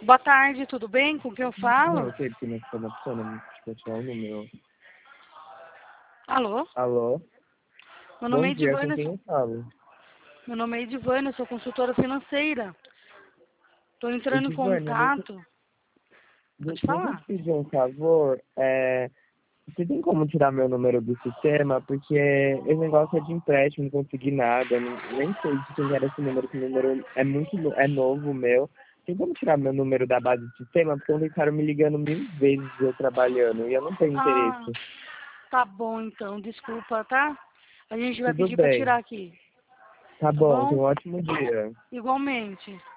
Boa tarde, tudo bem? Com quem eu Não, falo? eu sei que não ficou na opção, não pode tirar o número. Alô? Alô? Meu nome Bom é dia, com Edivânia, quem eu falo? sou consultora financeira. Estou entrando em Edivânia, contato. Pode deixa eu te falar. pedir um favor. Você tem como tirar meu número do sistema? Porque esse negócio é de empréstimo, não consegui nada. Nem sei de quem era esse número, que o número é novo meu. Tem como tirar meu número da base do sistema? Porque ontem ficaram me ligando 1000 vezes eu trabalhando e eu não tenho Ah, interesse. tá bom então, desculpa, tá? A gente vai Tudo pedir para bem. tirar aqui, Tá tá bom, tenha bom? um ótimo dia. Igualmente.